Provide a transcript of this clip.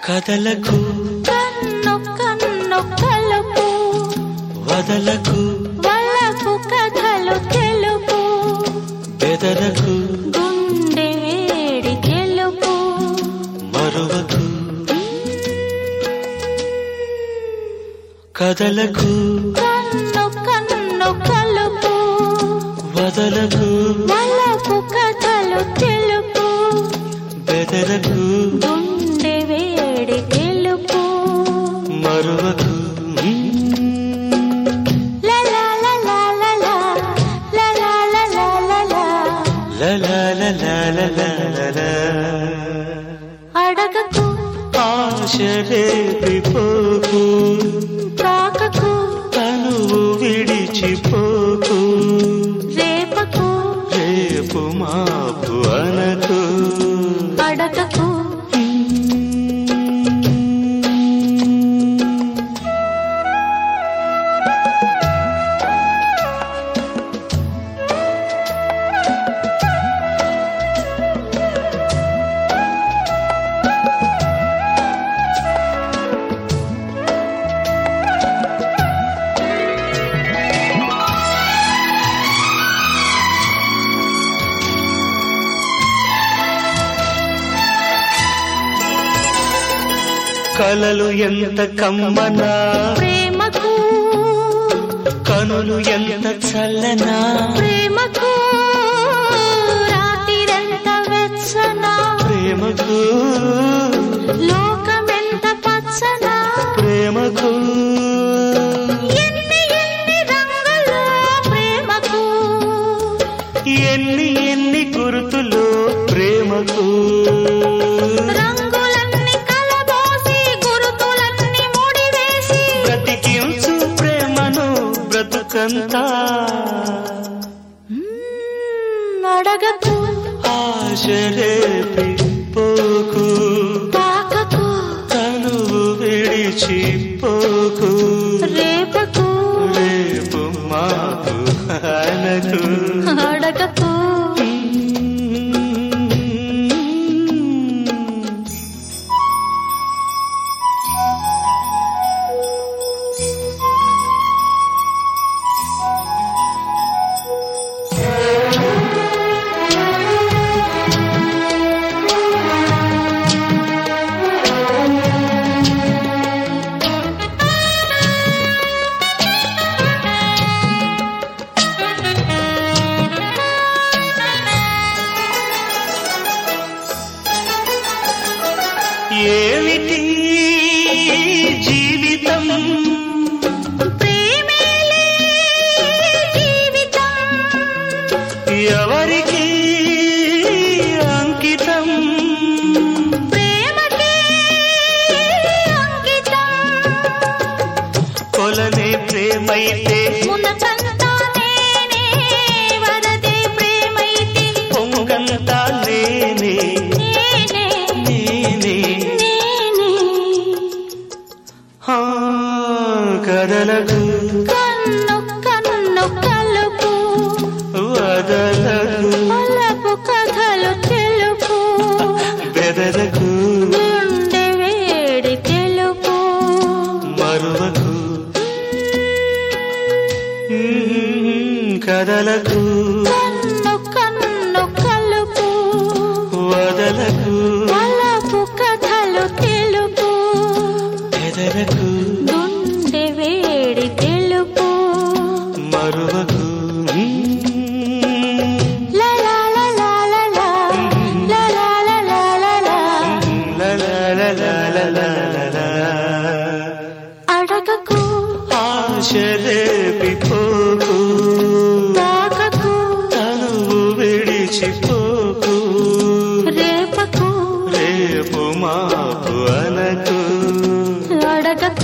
కదలకు కన్ను కన్ను కలుపు వదలకు వలపు కథలు తెలుపు బెదరకు గుండె వేడి తెలుపు మరువకు కదలకు కన్ను కన్ను కలుపు వదలకు వలపు కథలు తెలుపు బెదరకు గుండె వేడి తెలుపు మరువకు అడగకు ఆశరేపిపోకు తాకకు తనువు విడిచిపోకు రేపకు రేపు మాపు అనకు అడగకు కలలు ఎంత కమ్మనా ప్రేమకు కనులు ఎంత చల్లనా ప్రేమకు రాత్రిరెంత వెచ్చనా ప్రేమకు లోకమెంత పచ్చనా ప్రేమకు ఎన్ని ఎన్ని రంగులు ప్రేమకు ఎన్ని ఎన్ని గుర్తులు ప్రేమకు రంగులన్నీ కలబోసి గురుతులన్నీ ముడివేసి బ్రతికించు ప్రేమను బ్రతుకంతా అడగకు ఆశరేపి పోకు తాకకు తనువు విడిచిపోకు రేపకు రేపు మాకు అనకు అడగకు ఏమిటి జీవితం ప్రేమేలే జీవితం ఎవరికి అంకితం ప్రేమకే అంకితం కొలనే ప్రేమైతే మునకంతా నేనే వరదే ప్రేమైతే పొంగంతా నేనే నేనే నేనే నేనే హా, కదలకు కన్ను కన్ను కలుపు వదలకు అలపు కథలు తెలుపు బెదరకు గుండె వేడి తెలుపు మరువకు కదలకు కన్ను కన్ను కలుపు వదలకు అలపు కథలు తెలుపు బెదరకు గుండె వేడి తెలుపు మరువకు లా లా లా లా లా లా లా లా లా లా లా లలలలలలలల. అడగకు ఆశరేపిపోకు తాకకు తనువు విడిచిపోకు రేపకు రేపు మాపు అనకు అడగకు